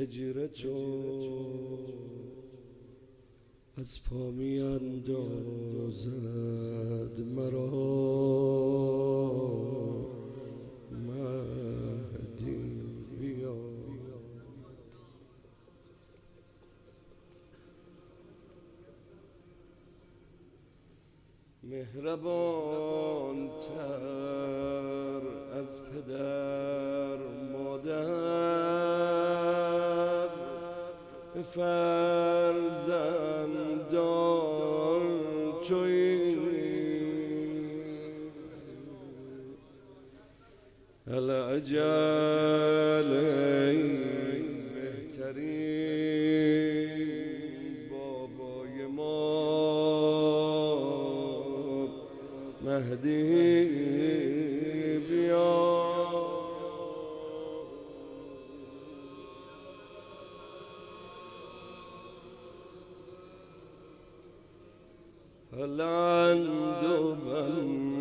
هجر تو از پا می اندازد مرا مهدی بیا. مهربان تر از پدر مادر به فرزندان تویی، العجل بهترین بابای ما مهدی بیا. العند من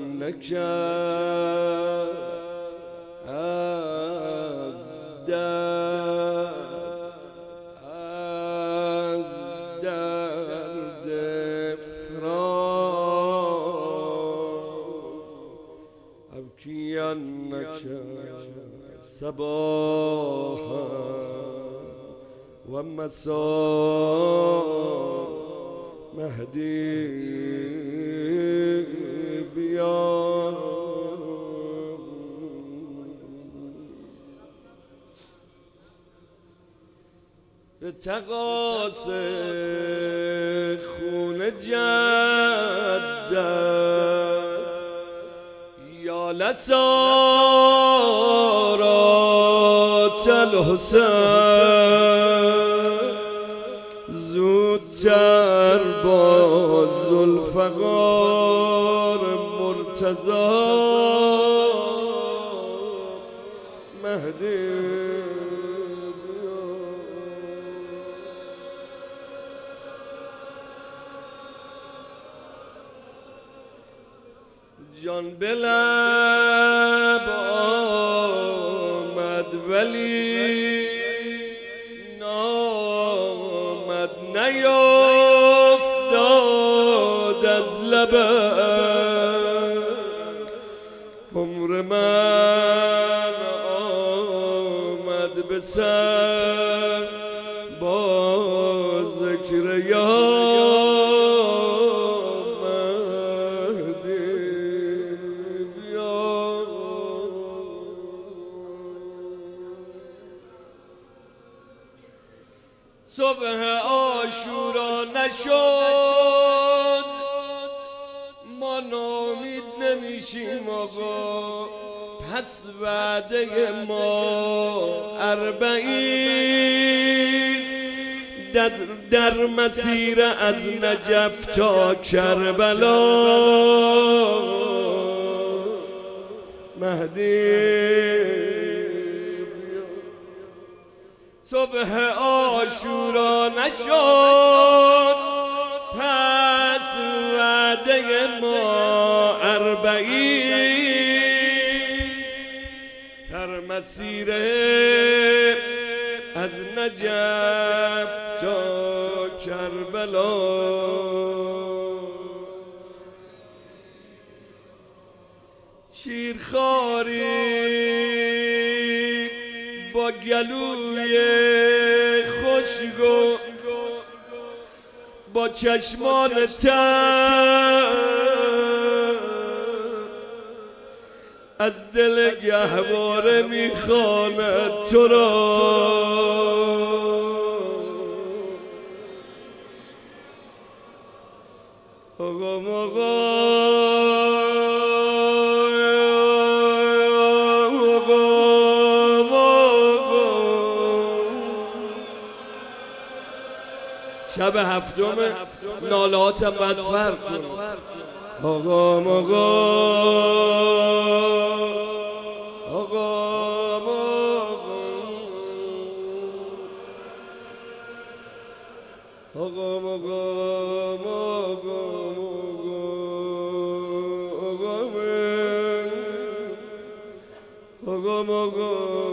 نکرد از درد فراق ابکینک صباحا و مساء مهدی بیا. به تقاص خون جدت یا لسارات الحسین زودتر با ذوالفقار مرتضی مهدی جان به لب آمد ولی نامد نیفتاد از لبک. عمر من آمد به سر با ذکر یاد صبح عاشورا نشد ما ناامید نمیشیم آقا. پس وعده ما 40 در مسیر از نجف تا کربلا مهدی. صبح عاشورا نشد پس وعده ما 40 در مسیر از نجف تا کربلا. شیرخواری با گلوی خوشگو با چشمان تر از دل گهواره میخواند تو را. آقا شب هفتم نالاتم باید فرق کنه. آقا آقا